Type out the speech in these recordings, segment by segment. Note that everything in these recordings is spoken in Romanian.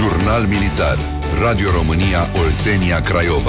Jurnal Militar. Radio România Oltenia Craiova.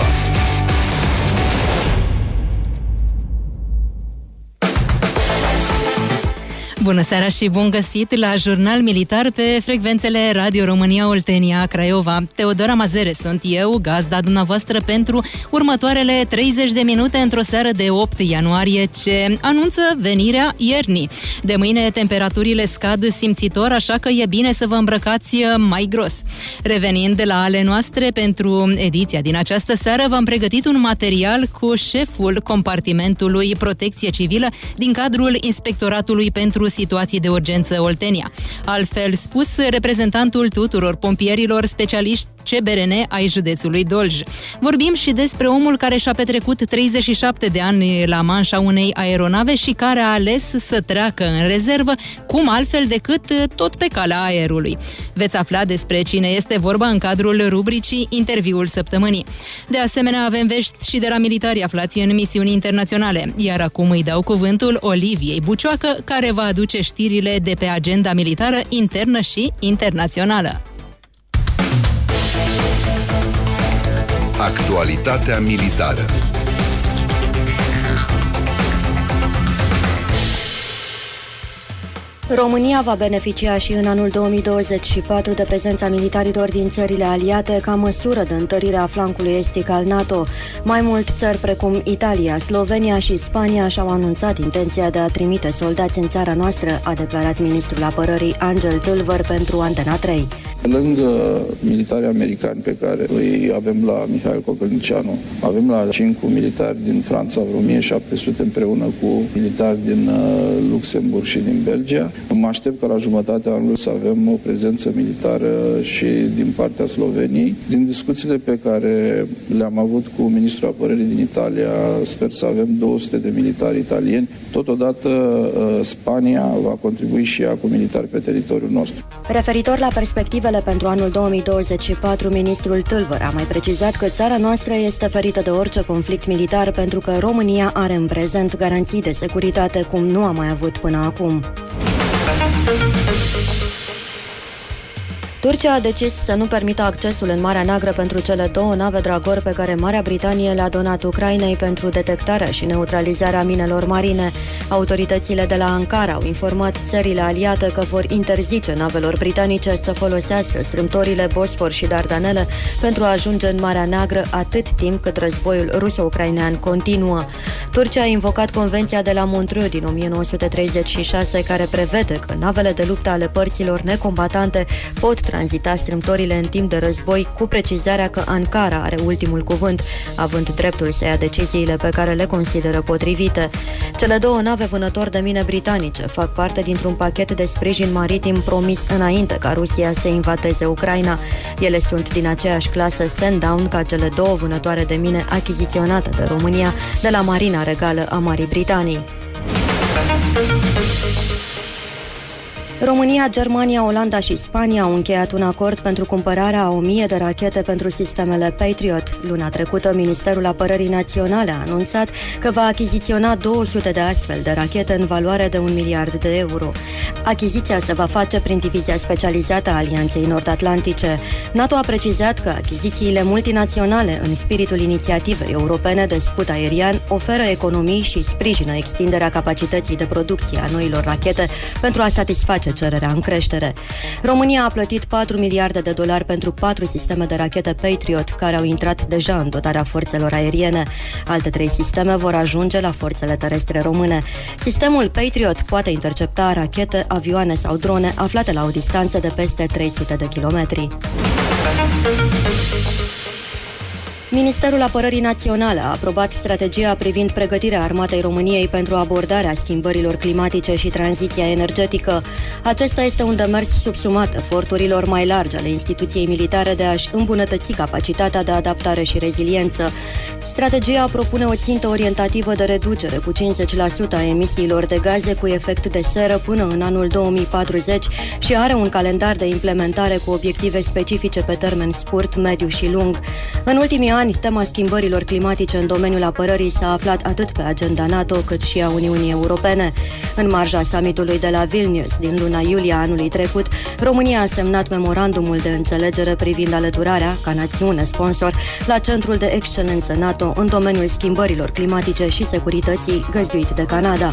Bună seara și bun găsit la Jurnal Militar pe frecvențele Radio România Oltenia Craiova. Teodora Mazere sunt eu, gazda dumneavoastră pentru următoarele 30 de minute într-o seară de 8 ianuarie ce anunță venirea iernii. De mâine temperaturile scad simțitor, așa că e bine să vă îmbrăcați mai gros. Revenind la ale noastre, pentru ediția din această seară v-am pregătit un material cu șeful compartimentului Protecție Civilă din cadrul Inspectoratului pentru Situații de Urgență Oltenia. Altfel spus, reprezentantul tuturor pompierilor specialiști CBRN ai județului Dolj. Vorbim și despre omul care și-a petrecut 37 de ani la manșa unei aeronave și care a ales să treacă în rezervă, cum altfel decât tot pe calea aerului. Veți afla despre cine este vorba în cadrul rubricii Interviul Săptămânii. De asemenea, avem vești și de la militari aflați în misiuni internaționale. Iar acum îi dau cuvântul Oliviei Bucioacă, care va aduce știrile de pe agenda militară internă și internațională. Actualitatea militară. România va beneficia și în anul 2024 de prezența militarilor din țările aliate ca măsură de întărire a flancului estic al NATO. Mai mult, țări precum Italia, Slovenia și Spania și-au anunțat intenția de a trimite soldați în țara noastră, a declarat ministrul apărării Angel Tâlvăr pentru Antena 3. Pe lângă militarii americani pe care îi avem la Mihail Cocălnicianu, avem la 5 militari din Franța, vreo 1700 împreună cu militari din Luxemburg și din Belgia. Mă aștept ca la jumătatea anului să avem o prezență militară și din partea Sloveniei. Din discuțiile pe care le-am avut cu ministrul apărării din Italia, sper să avem 200 de militari italieni. Totodată Spania va contribui și ea cu militari pe teritoriul nostru. Referitor la perspectivele pentru anul 2024, ministrul Tâlvăr a mai precizat că țara noastră este ferită de orice conflict militar pentru că România are în prezent garanții de securitate cum nu a mai avut până acum. Turcia a decis să nu permită accesul în Marea Neagră pentru cele 2 nave Dragor pe care Marea Britanie le-a donat Ucrainei pentru detectarea și neutralizarea minelor marine. Autoritățile de la Ankara au informat țările aliate că vor interzice navelor britanice să folosească strâmtorile Bosfor și Dardanele pentru a ajunge în Marea Neagră atât timp cât războiul ruso-ucrainean continuă. Turcia a invocat Convenția de la Montreux din 1936 care prevede că navele de luptă ale părților necombatante pot tranzita strâmtorile în timp de război, cu precizarea că Ankara are ultimul cuvânt, având dreptul să ia deciziile pe care le consideră potrivite. Cele 2 nave vânători de mine britanice fac parte dintr-un pachet de sprijin maritim promis înainte ca Rusia să invadeze Ucraina. Ele sunt din aceeași clasă Sandown ca cele 2 vânătoare de mine achiziționate de România de la Marina Regală a Marii Britanii. România, Germania, Olanda și Spania au încheiat un acord pentru cumpărarea a 1000 de rachete pentru sistemele Patriot. Luna trecută, Ministerul Apărării Naționale a anunțat că va achiziționa 200 de astfel de rachete în valoare de 1 miliard de euro. Achiziția se va face prin divizia specializată a Alianței Nord-Atlantice. NATO a precizat că achizițiile multinaționale în spiritul inițiativei europene de scut aerian oferă economii și sprijină extinderea capacității de producție a noilor rachete pentru a satisface cererea în creștere. România a plătit 4 miliarde de dolari pentru 4 sisteme de rachete Patriot, care au intrat deja în dotarea forțelor aeriene. Alte 3 sisteme vor ajunge la forțele terestre române. Sistemul Patriot poate intercepta rachete, avioane sau drone aflate la o distanță de peste 300 de kilometri. Ministerul Apărării Naționale a aprobat strategia privind pregătirea Armatei României pentru abordarea schimbărilor climatice și tranziția energetică. Acesta este un demers subsumat eforturilor mai largi ale instituției militare de a-și îmbunătăți capacitatea de adaptare și reziliență. Strategia propune o țintă orientativă de reducere cu 50% a emisiilor de gaze cu efect de seră până în anul 2040 și are un calendar de implementare cu obiective specifice pe termen scurt, mediu și lung. În ultimii ani, ani, tema schimbărilor climatice în domeniul apărării s-a aflat atât pe agenda NATO cât și a Uniunii Europene. În marja summitului de la Vilnius din luna iulie anului trecut, România a semnat memorandumul de înțelegere privind alăturarea, ca națiune sponsor, la Centrul de Excelență NATO în domeniul schimbărilor climatice și securității, găzduit de Canada.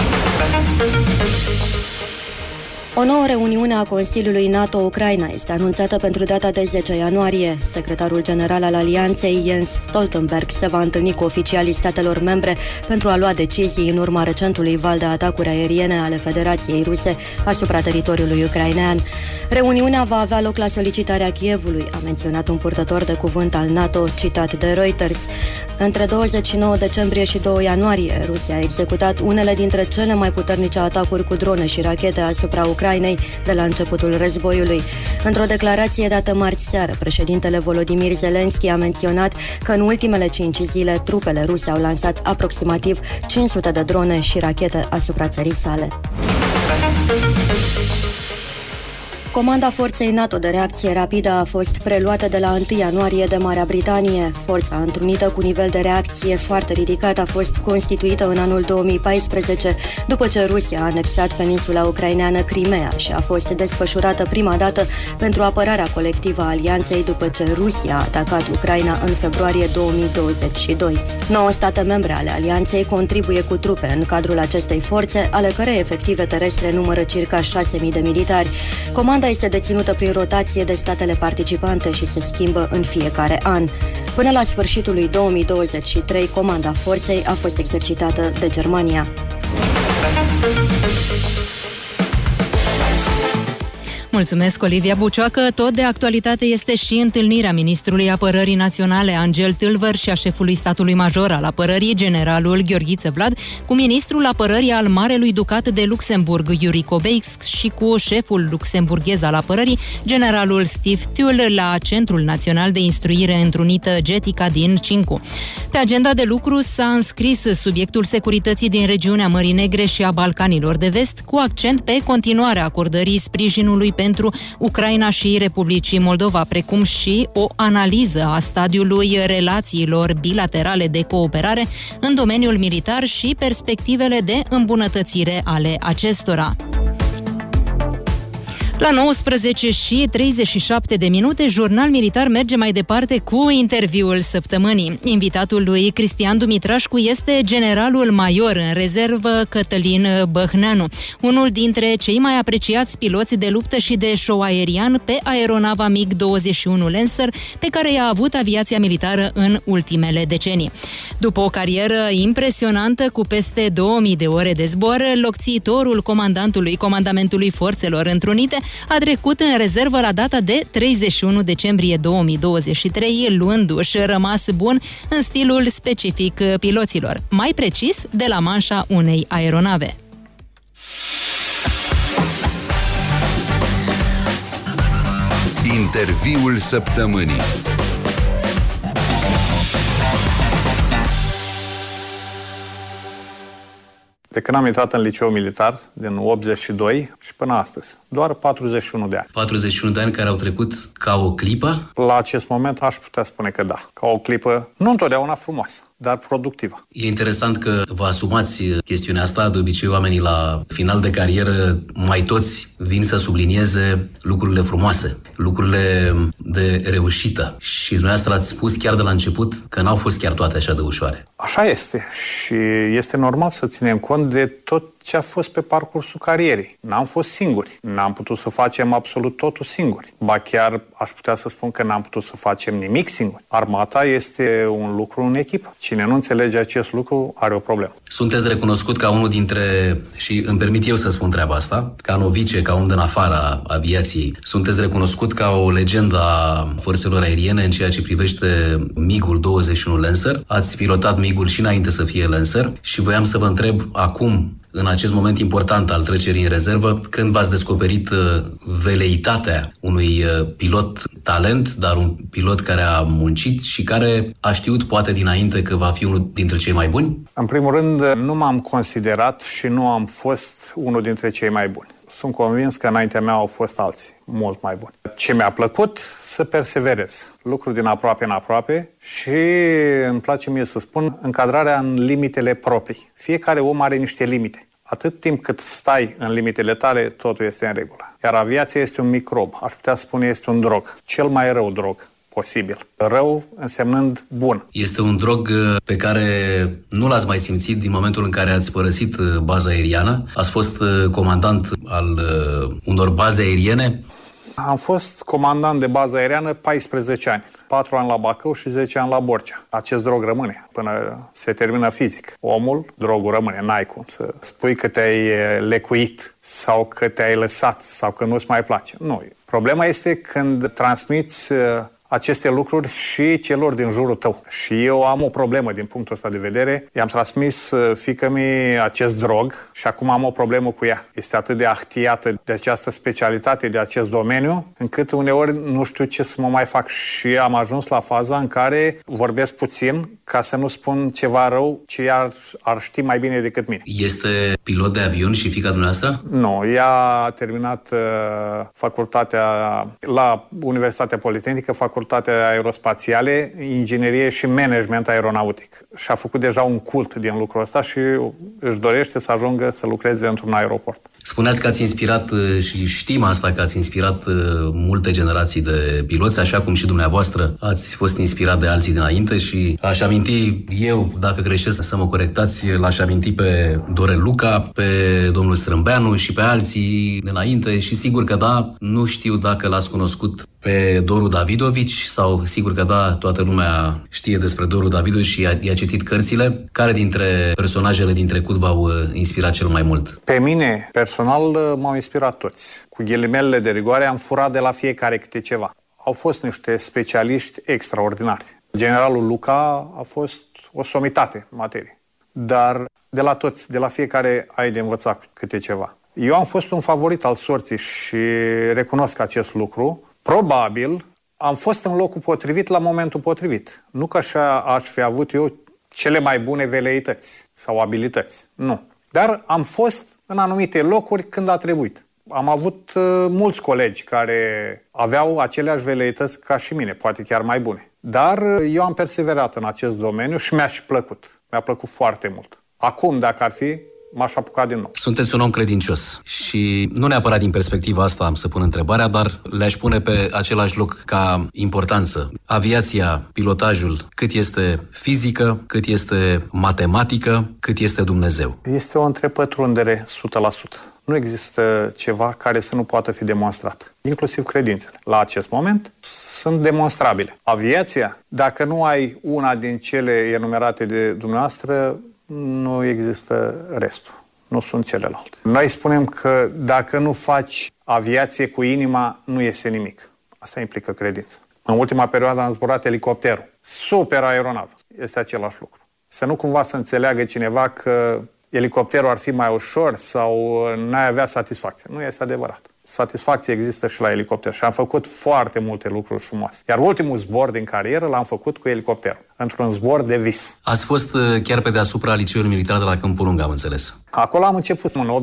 O nouă reuniune a Consiliului NATO-Ucraina este anunțată pentru data de 10 ianuarie. Secretarul general al Alianței, Jens Stoltenberg, se va întâlni cu oficialii statelor membre pentru a lua decizii în urma recentului val de atacuri aeriene ale Federației Ruse asupra teritoriului ucrainean. Reuniunea va avea loc la solicitarea Kievului, a menționat un purtător de cuvânt al NATO, citat de Reuters. Între 29 decembrie și 2 ianuarie, Rusia a executat unele dintre cele mai puternice atacuri cu drone și rachete asupra Ucrainei de la începutul războiului. Într-o declarație dată marți seară, președintele Volodymyr Zelensky a menționat că în ultimele 5 zile trupele ruse au lansat aproximativ 500 de drone și rachete asupra țării sale. Comanda forței NATO de reacție rapidă a fost preluată de la 1 ianuarie de Marea Britanie. Forța întrunită cu nivel de reacție foarte ridicat a fost constituită în anul 2014, după ce Rusia a anexat peninsula ucraineană Crimea și a fost desfășurată prima dată pentru apărarea colectivă a alianței după ce Rusia a atacat Ucraina în februarie 2022. 9 state membre ale alianței contribuie cu trupe în cadrul acestei forțe, ale cărei efective terestre numără circa 6.000 de militari. Comanda este deținută prin rotație de statele participante și se schimbă în fiecare an. Până la sfârșitul lui 2023, comanda forței a fost exercitată de Germania. Mulțumesc, Olivia Bucioacă. Tot de actualitate este și întâlnirea ministrului Apărării Naționale, Angel Tâlvăr, și a șefului statului major al apărării, generalul Gheorghiță Vlad, cu ministrul apărării al Marelui Ducat de Luxemburg, Yuri Kobeisk, și cu șeful luxemburghez al apărării, generalul Steve Tull, la Centrul Național de Instruire Întrunită Getica din Cincu. Pe agenda de lucru s-a înscris subiectul securității din regiunea Mării Negre și a Balcanilor de Vest, cu accent pe continuarea acordării sprijinului pentru Ucraina și Republicii Moldova, precum și o analiză a stadiului relațiilor bilaterale de cooperare în domeniul militar și perspectivele de îmbunătățire ale acestora. La 19:37, Jurnal Militar merge mai departe cu interviul săptămânii. Invitatul lui Cristian Dumitrașcu este generalul major în rezervă Cătălin Băhneanu, unul dintre cei mai apreciați piloți de luptă și de show aerian pe aeronava MiG-21 Lancer, pe care i-a avut aviația militară în ultimele decenii. După o carieră impresionantă cu peste 2000 de ore de zbor, locțitorul comandamentului Forțelor Întrunite a trecut în rezervă la data de 31 decembrie 2023, luându-și rămas bun în stilul specific piloților, mai precis de la manșa unei aeronave. Interviul săptămânii. De când am intrat în liceu militar, din 82 și până astăzi, doar 41 de ani. 41 de ani care au trecut ca o clipă? La acest moment aș putea spune că da, ca o clipă nu întotdeauna frumoasă, dar productivă. E interesant că vă asumați chestiunea asta. De obicei, oamenii la final de carieră, mai toți vin să sublinieze lucrurile frumoase, lucrurile de reușită. Și dumneavoastră ați spus chiar de la început că n-au fost chiar toate așa de ușoare. Așa este și este normal să ținem cont de tot ce a fost pe parcursul carierei. N-am fost singuri, n-am putut să facem absolut totul singuri. Ba chiar aș putea să spun că n-am putut să facem nimic singuri. Armata este un lucru în echipă. Cine nu înțelege acest lucru are o problemă. Sunteți recunoscut ca unul dintre, și îmi permit eu să spun treaba asta, ca novice, ca un din afara aviației, sunteți recunoscut ca o legendă a forțelor aeriene în ceea ce privește MiG-ul 21 Lancer. Ați pilotat MiG-ul și înainte să fie Lancer și voiam să vă întreb acum, în acest moment important al trecerii în rezervă, când v-ați descoperit veleitatea unui pilot talent, dar un pilot care a muncit și care a știut poate dinainte că va fi unul dintre cei mai buni? În primul rând, nu m-am considerat și nu am fost unul dintre cei mai buni. Sunt convins că înaintea mea au fost alții, mult mai buni. Ce mi-a plăcut? Să perseverez. Lucruri din aproape în aproape și îmi place mie să spun încadrarea în limitele proprii. Fiecare om are niște limite. Atât timp cât stai în limitele tale, totul este în regulă. Iar aviația este un microb. Aș putea spune este un drog. Cel mai rău drog posibil. Rău însemnând bun. Este un drog pe care nu l-ați mai simțit din momentul în care ați părăsit baza aeriană. Ați fost comandant al unor baze aeriene. Am fost comandant de bază aeriană 14 ani. 4 ani la Bacău și 10 ani la Borcea. Acest drog rămâne până se termină fizic. Omul, drogul rămâne. N-ai cum să spui că te-ai lecuit sau că te-ai lăsat sau că nu-ți mai place. Nu. Problema este când transmiți aceste lucruri și celor din jurul tău. Și eu am o problemă din punctul ăsta de vedere. I-am transmis fiică-mi acest drog și acum am o problemă cu ea. Este atât de ahtiată de această specialitate, de acest domeniu, încât uneori nu știu ce să mă mai fac. Și am ajuns la faza în care vorbesc puțin ca să nu spun ceva rău ce ea ar ști mai bine decât mine. Este pilot de avion și fiica dumneavoastră? Nu, ea a terminat facultatea la Universitatea Politehnică, facultatea aerospațiale, inginerie și management aeronautic. Și a făcut deja un cult din lucrul ăsta și își dorește să ajungă să lucreze într-un aeroport. Spuneați că ați inspirat, și știm asta, că ați inspirat multe generații de piloți, așa cum și dumneavoastră ați fost inspirat de alții dinainte și aș aminti eu, dacă greșesc să mă corectați, l-aș aminti pe Dorel Luca, pe domnul Strâmbeanu și pe alții dinainte și sigur că da, nu știu dacă l-ați cunoscut pe Doru Davidovici sau sigur că da, toată lumea știe despre Doru Davidovici și i-a citit cărțile. Care dintre personajele din trecut v-au inspirat cel mai mult? Pe mine, personal, m-au inspirat toți. Cu ghilimelele de rigoare am furat de la fiecare câte ceva. Au fost niște specialiști extraordinari. Generalul Luca a fost o somitate în materie. Dar de la toți, de la fiecare ai de învățat câte ceva. Eu am fost un favorit al sorții și recunosc acest lucru. Probabil am fost în locul potrivit la momentul potrivit. Nu că așa aș fi avut eu cele mai bune veleități sau abilități. Nu. Dar am fost în anumite locuri când a trebuit. Am avut mulți colegi care aveau aceleași veleități ca și mine, poate chiar mai bune. Dar eu am perseverat în acest domeniu și mi-a și plăcut. Mi-a plăcut foarte mult. Acum, dacă ar fi, m-aș apuca din nou. Sunteți un om credincios și nu neapărat din perspectiva asta am să pun întrebarea, dar le-aș pune pe același loc ca importanță. Aviația, pilotajul, cât este fizică, cât este matematică, cât este Dumnezeu? Este o întrepătrundere 100%. Nu există ceva care să nu poată fi demonstrat, inclusiv credințele. La acest moment sunt demonstrabile. Aviația, dacă nu ai una din cele enumerate de dumneavoastră, nu există restul. Nu sunt celelalte. Noi spunem că dacă nu faci aviație cu inima, nu iese nimic. Asta implică credință. În ultima perioadă am zburat elicopterul. Super aeronavă. Este același lucru. Să nu cumva să înțeleagă cineva că elicopterul ar fi mai ușor sau n-ai avea satisfacție. Nu este adevărat. Satisfacție există și la elicopter și am făcut foarte multe lucruri frumoase. Iar ultimul zbor din carieră l-am făcut cu elicopterul, într-un zbor de vis. Ați fost chiar pe deasupra Liceului Militar de la Câmpul Lung, am înțeles. Acolo am început în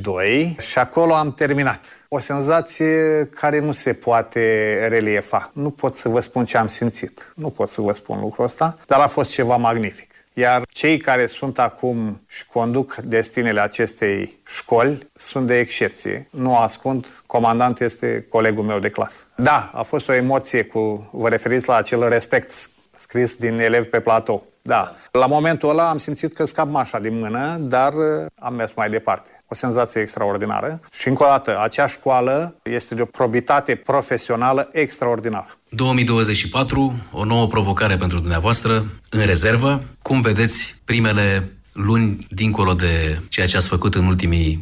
82 și acolo am terminat. O senzație care nu se poate reliefa. Nu pot să vă spun ce am simțit. Nu pot să vă spun lucrul ăsta, dar a fost ceva magnific. Iar cei care sunt acum și conduc destinele acestei școli sunt de excepție. Nu ascund, comandant este colegul meu de clasă. Da, a fost o emoție vă referiți la acel respect scris din elevi pe platou. Da, la momentul ăla am simțit că scap mașa din mână, dar am mers mai departe. O senzație extraordinară. Și încă o dată, acea școală este de o probitate profesională extraordinară. 2024, o nouă provocare pentru dumneavoastră, în rezervă. Cum vedeți primele luni dincolo de ceea ce ați făcut în ultimii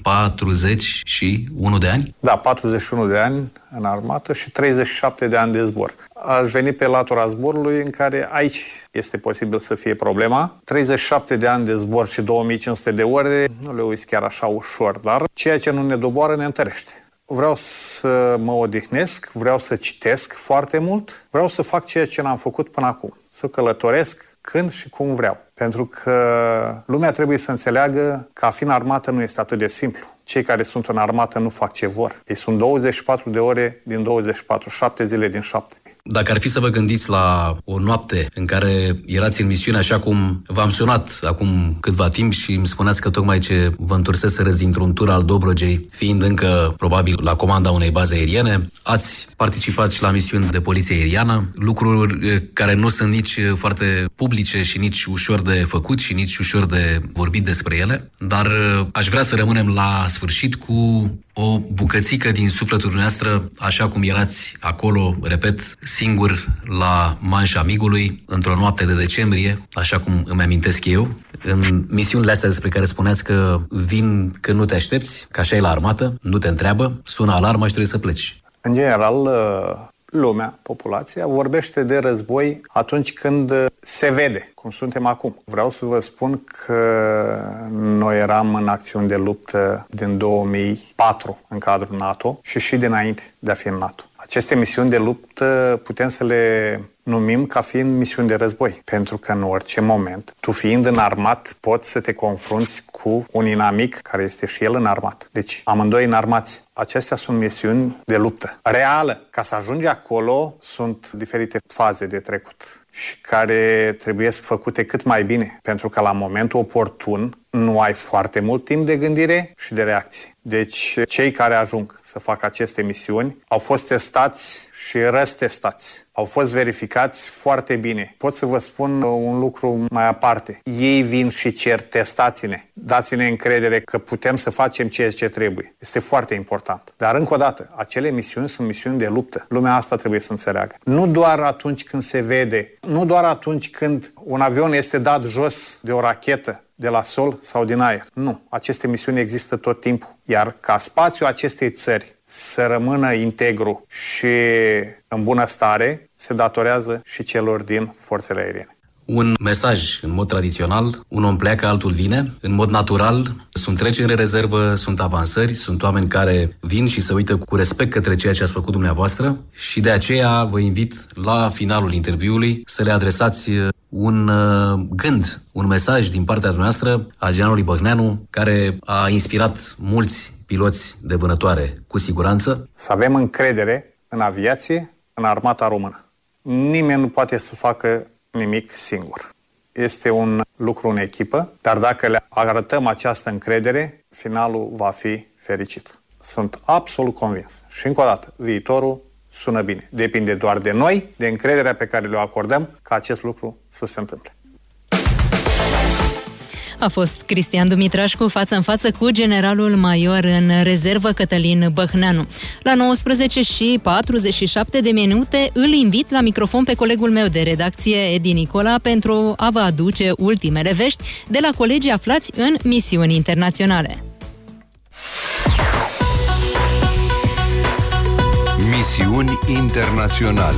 41 de ani? Da, 41 de ani în armată și 37 de ani de zbor. Aș veni pe latura zborului în care aici este posibil să fie problema. 37 de ani de zbor și 2500 de ore nu le uiți chiar așa ușor, dar ceea ce nu ne doboară ne întărește. Vreau să mă odihnesc, vreau să citesc foarte mult, vreau să fac ceea ce n-am făcut până acum. Să călătoresc când și cum vreau. Pentru că lumea trebuie să înțeleagă că a fi în armată nu este atât de simplu. Cei care sunt în armată nu fac ce vor. Ei sunt 24 de ore din 24, 7 zile din 7. Dacă ar fi să vă gândiți la o noapte în care erați în misiune, așa cum v-am sunat acum câtva timp și îmi spuneați că tocmai ce vă întorseserăți dintr-un tur al Dobrogei, fiind încă probabil la comanda unei baze aeriene, ați participat și la misiuni de poliție aeriană, lucruri care nu sunt nici foarte publice și nici ușor de făcut și nici ușor de vorbit despre ele, dar aș vrea să rămânem la sfârșit cu o bucățică din sufletul dumneavoastră, așa cum erați acolo, repet, singur la Manșa Amigului, într-o noapte de decembrie, așa cum îmi amintesc eu, în misiunile astea despre care spuneați că vin când nu te aștepți, că așa e la armată, nu te întreabă, sună alarma și trebuie să pleci. În general, lumea, populația, vorbește de război atunci când se vede, cum suntem acum. Vreau să vă spun că noi eram în acțiuni de luptă din 2004 în cadrul NATO și dinainte de a fi în NATO. Aceste misiuni de luptă putem să le numim ca fiind misiuni de război, pentru că în orice moment, tu fiind înarmat, poți să te confrunți cu un inamic care este și el înarmat. Deci, amândoi înarmați. Acestea sunt misiuni de luptă reală. Ca să ajungi acolo, sunt diferite faze de trecut și care trebuie făcute cât mai bine, pentru că la momentul oportun nu ai foarte mult timp de gândire și de reacție. Deci, cei care ajung să facă aceste misiuni au fost testați și răstestați. Au fost verificați foarte bine. Pot să vă spun un lucru mai aparte. Ei vin și cer, testați-ne, dați-ne încredere că putem să facem ceea ce trebuie. Este foarte important. Dar încă o dată, acele misiuni sunt misiuni de luptă. Lumea asta trebuie să înțeleagă. Nu doar atunci când se vede, nu doar atunci când un avion este dat jos de o rachetă de la sol sau din aer. Nu. Aceste misiuni există tot timpul. Iar ca spațiul acestei țări să rămână integru și în bună stare, se datorează și celor din forțele aeriene. Un mesaj, în mod tradițional, un om pleacă, altul vine. În mod natural, sunt treceri în rezervă, sunt avansări, sunt oameni care vin și se uită cu respect către ceea ce ați făcut dumneavoastră și de aceea vă invit la finalul interviului să le adresați un gând, un mesaj din partea dumneavoastră a generalului Băhneanu, care a inspirat mulți piloți de vânătoare, cu siguranță. Să avem încredere în aviație, în armata română. Nimeni nu poate să facă nimic singur. Este un lucru în echipă, dar dacă le arătăm această încredere, finalul va fi fericit. Sunt absolut convins. Și încă o dată, viitorul sună bine. Depinde doar de noi, de încrederea pe care le acordăm ca acest lucru să se întâmple. A fost Cristian Dumitrașcu față în față cu generalul major în rezervă Cătălin Băhneanu. La 19:47 îl invit la microfon pe colegul meu de redacție, Edi Nicola, pentru a vă aduce ultimele vești de la colegii aflați în misiuni internaționale. Misiuni internaționale.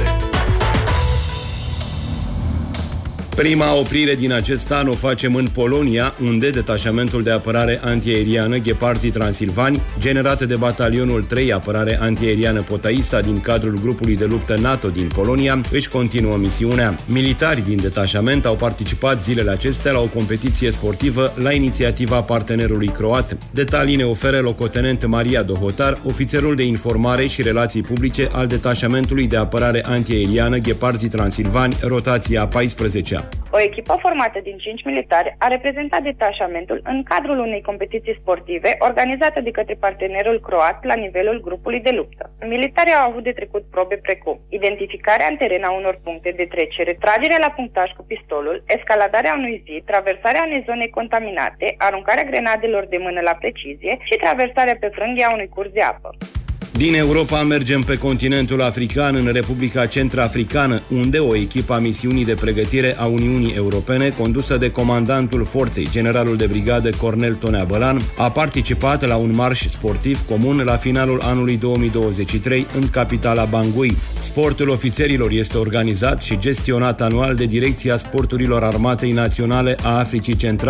Prima oprire din acest an o facem în Polonia, unde detașamentul de apărare antiaeriană Ghepardzii Transilvani, generat de batalionul 3 apărare antiaeriană Potaisa din cadrul grupului de luptă NATO din Polonia, își continuă misiunea. Militari din detașament au participat zilele acestea la o competiție sportivă la inițiativa partenerului croat. Detalii ne oferă locotenent Maria Dohotar, ofițerul de informare și relații publice al detașamentului de apărare antiaeriană Ghepardzii Transilvani, rotația 14-a. O echipă formată din 5 militari a reprezentat detașamentul în cadrul unei competiții sportive organizate de către partenerul croat la nivelul grupului de luptă. Militarii au avut de trecut probe precum identificarea în teren a unor puncte de trecere, tragerea la punctaj cu pistolul, escaladarea unui zid, traversarea unei zone contaminate, aruncarea grenadelor de mână la precizie și traversarea pe frânghia unui curs de apă. Din Europa mergem pe continentul african, în Republica Centrafricană, unde o echipă a misiunii de pregătire a Uniunii Europene, condusă de comandantul forței, generalul de brigadă Cornel Tonea Bălan, a participat la un marș sportiv comun la finalul anului 2023 în capitala Bangui. Sportul ofițerilor este organizat și gestionat anual de Direcția Sporturilor Armatei Naționale a Africii Centrale.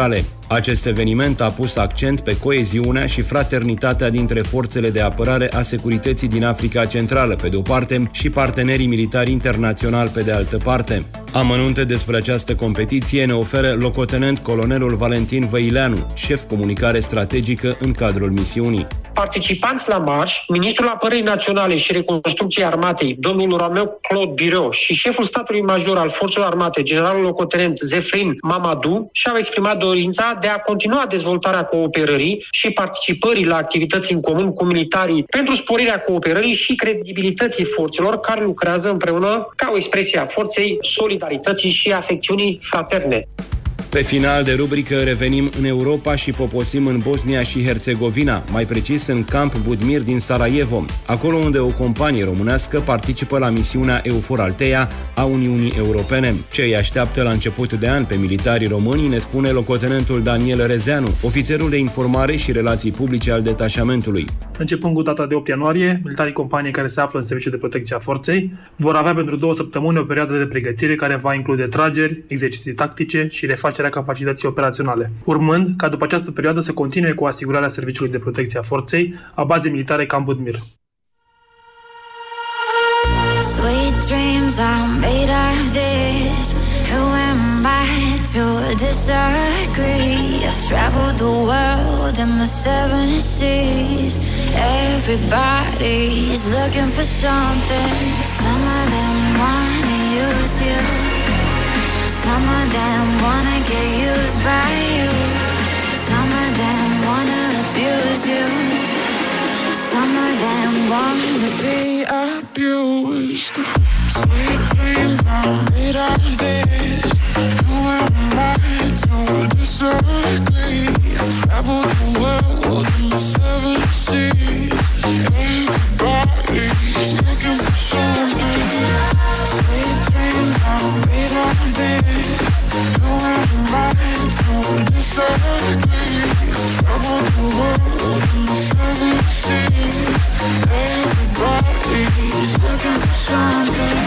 Acest eveniment a pus accent pe coeziunea și fraternitatea dintre forțele de apărare a securității din Africa Centrală, pe de o parte, și partenerii militari internaționali, pe de altă parte. Amănunte despre această competiție ne oferă locotenent colonelul Valentin Văileanu, șef comunicare strategică în cadrul misiunii. Participanți la marș, ministrul Apărării Naționale și Reconstrucției Armatei, domnul Romeo Claude Bireu, și șeful statului major al Forțelor Armate, generalul locotenent Zefrin Mamadou, și-au exprimat dorința de a continua dezvoltarea cooperării și participării la activități în comun cu militarii pentru sporirea cooperării și credibilității forțelor care lucrează împreună ca o expresie a forței, solidarității și afecțiunii fraterne. Pe final de rubrică revenim în Europa și poposim în Bosnia și Herțegovina, mai precis în Camp Budimir din Sarajevo, acolo unde o companie românească participă la misiunea EUFOR Althea a Uniunii Europene. Ce îi așteaptă la început de an pe militarii români ne spune locotenentul Daniel Rezeanu, ofițerul de informare și relații publice al detașamentului. Începând cu data de 8 ianuarie, militarii companiei care se află în serviciu de protecție a forței vor avea pentru 2 săptămâni o perioadă de pregătire care va include trageri, exerciții tactice și refacerea capacității operaționale, urmând ca după această perioadă să continue cu asigurarea serviciului de protecție a forței a bazei militare Camp Budimir. Sweet dreams are made of this. Who am I to disagree? I've traveled the world in the 7 seas. Everybody's looking for something. Some of them wanna use you. Some of them wanna get used by you. Some of them wanna abuse you. Some of them wanna be abused. Sweet dreams are made of this. Who am I to disagree? I've traveled the world in the 7 seas. Everybody's looking for something. Sweet dreams are made of this. Who am I to disagree? I've traveled the world in the 7 seas. Everybody's looking for something.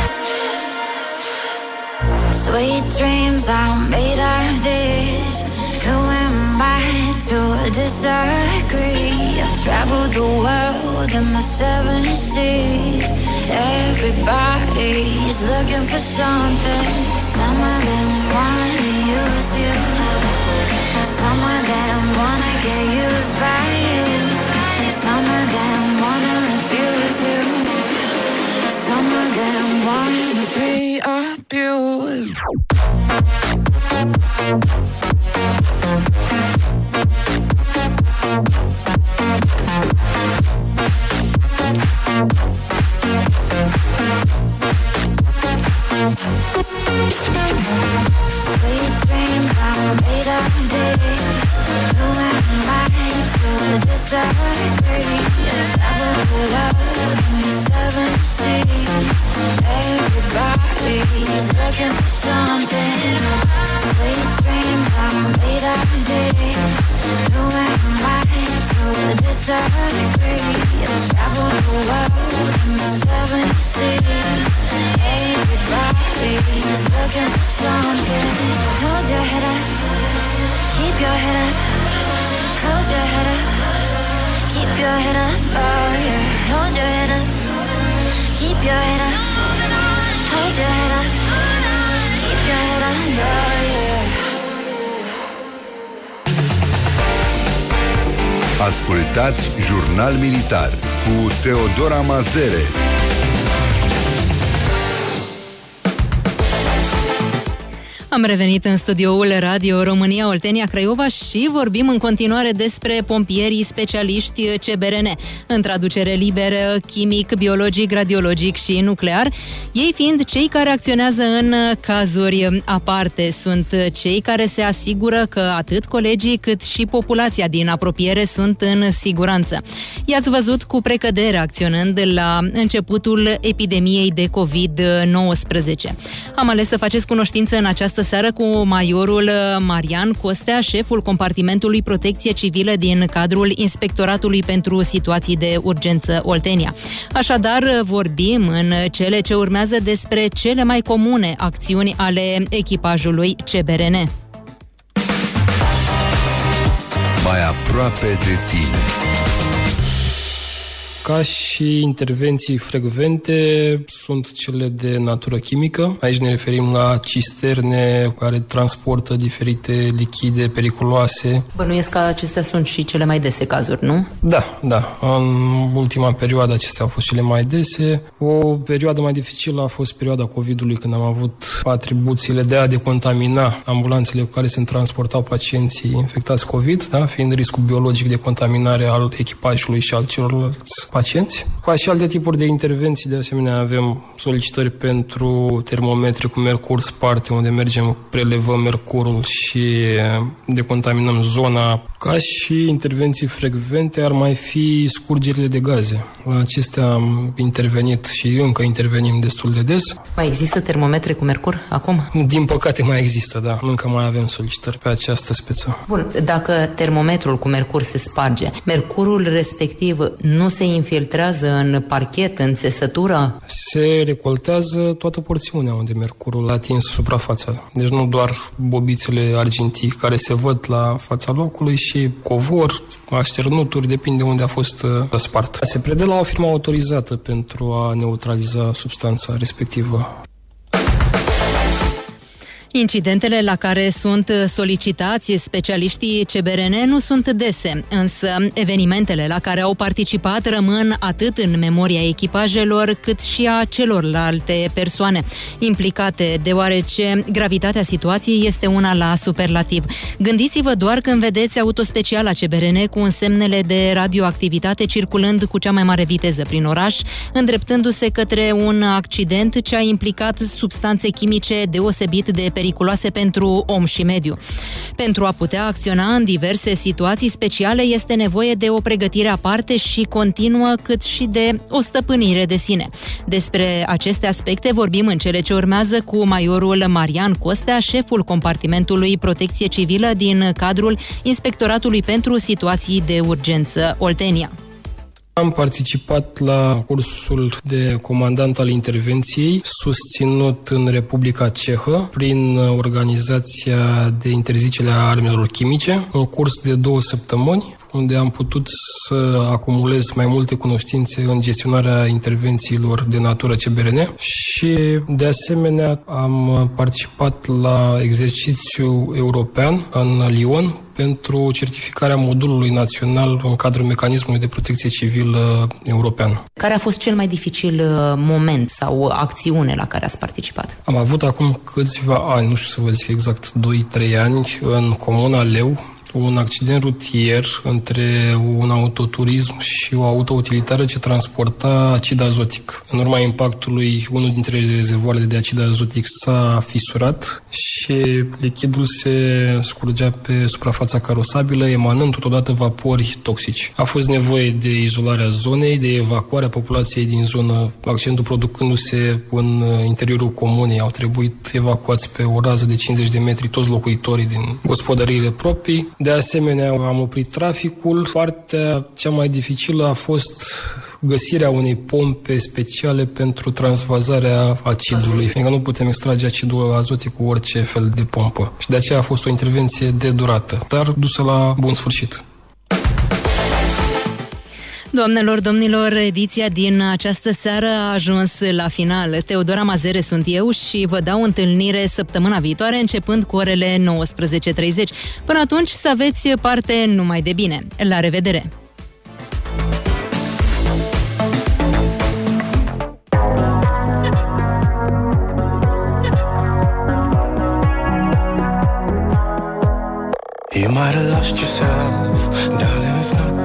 Sweet dreams are made of this. Who am I to disagree? I've traveled the world in the 7 seas. Everybody's looking for something. Some of them wanna use you. Some of them wanna get used by you. Some of them wanna abuse you. Some of them wanna be abused. Sweet dreams are made of this. Who am I to disagree? Yes, I will love in the 7 seas. Everybody's looking for something. Sweet dreams are made of this. Who am I to disagree? Yes, travel the world in the 7 seas. Everybody's looking for something. Hold your head up, keep your head up. Hold your head up, keep your head up. Oh yeah, hold your head up, keep your head up. Hold your head up, keep your head up. Oh yeah. Ascultați Jurnal Militar cu Teodora Mazere. Am revenit în studioul Radio România Oltenia Craiova și vorbim în continuare despre pompierii specialiști CBRN, în traducere liberă, chimic, biologic, radiologic și nuclear, ei fiind cei care acționează în cazuri aparte. Sunt cei care se asigură că atât colegii cât și populația din apropiere sunt în siguranță. I-ați văzut cu precădere acționând la începutul epidemiei de COVID-19. Am ales să faceți cunoștință în această seară cu majorul Marian Costea, șeful compartimentului Protecție Civilă din cadrul Inspectoratului pentru Situații de Urgență Oltenia. Așadar, vorbim în cele ce urmează despre cele mai comune acțiuni ale echipajului CBRN. mai aproape de tine. Ca și intervenții frecvente sunt cele de natură chimică. Aici ne referim la cisterne care transportă diferite lichide periculoase. Bănuiesc că acestea sunt și cele mai dese cazuri, nu? Da. În ultima perioadă acestea au fost cele mai dese. O perioadă mai dificilă a fost perioada COVID-ului, când am avut atribuțiile de a decontamina ambulanțele cu care se transportau pacienții infectați COVID, da? Fiind riscul biologic de contaminare al echipajului și al celorlalți pacienți. Ca și alte tipuri de intervenții, de asemenea, avem solicitări pentru termometri cu mercur sparte, unde mergem, prelevăm mercurul și decontaminăm zona. Ca și intervenții frecvente ar mai fi scurgerile de gaze. La acestea am intervenit și încă intervenim destul de des. Mai există termometre cu mercur acum? Din păcate mai există, da. Încă mai avem solicitări pe această speță. Bun, dacă termometrul cu mercur se sparge, mercurul respectiv nu se infiltrează în parchet, în țesătură? Se recoltează toată porțiunea unde mercurul a atins suprafața. Deci nu doar bobițele argintii care se văd la fața locului, și covor, așternuturi, depinde unde a fost spart. Se predă la o firmă autorizată pentru a neutraliza substanța respectivă. Incidentele la care sunt solicitați specialiștii CBRN nu sunt dese, însă evenimentele la care au participat rămân atât în memoria echipajelor, cât și a celorlalte persoane implicate, deoarece gravitatea situației este una la superlativ. Gândiți-vă doar când vedeți autospeciala CBRN cu însemnele de radioactivitate circulând cu cea mai mare viteză prin oraș, îndreptându-se către un accident ce a implicat substanțe chimice deosebit de periculoase pentru om și mediu. Pentru a putea acționa în diverse situații speciale este nevoie de o pregătire aparte și continuă, cât și de o stăpânire de sine. Despre aceste aspecte vorbim în cele ce urmează cu majorul Marian Costea, șeful compartimentului Protecție Civilă din cadrul Inspectoratului pentru Situații de Urgență Oltenia. Am participat la cursul de comandant al intervenției, susținut în Republica Cehă prin Organizația de Interzicere a Armelor Chimice, un curs de 2 săptămâni, unde am putut să acumulez mai multe cunoștințe în gestionarea intervențiilor de natură CBRN și, de asemenea, am participat la exercițiu european în Lyon pentru certificarea modulului național în cadrul mecanismului de protecție civilă european. Care a fost cel mai dificil moment sau acțiune la care ați participat? Am avut acum câțiva ani, nu știu să vă zic exact, 2-3 ani, în comuna Leu, un accident rutier între un autoturism și o autoutilitară ce transporta acid azotic. În urma impactului, unul dintre rezervoarele de acid azotic s-a fisurat și lichidul se scurgea pe suprafața carosabilă, emanând totodată vapori toxici. A fost nevoie de izolarea zonei, de evacuarea populației din zonă, accidentul producându-se în interiorul comunei. Au trebuit evacuați pe o rază de 50 de metri toți locuitorii din gospodăriile proprii. De asemenea, am oprit traficul. Partea cea mai dificilă a fost găsirea unei pompe speciale pentru transvazarea acidului, fiindcă nu putem extrage acidul azotic cu orice fel de pompă. Și de aceea a fost o intervenție de durată, dar dusă la bun sfârșit. Doamnelor, domnilor, ediția din această seară a ajuns la final. Teodora Mazere sunt eu și vă dau întâlnire săptămâna viitoare, începând cu orele 19:30. Până atunci, să aveți parte numai de bine. La revedere! You might have lost yourself, darling, it's not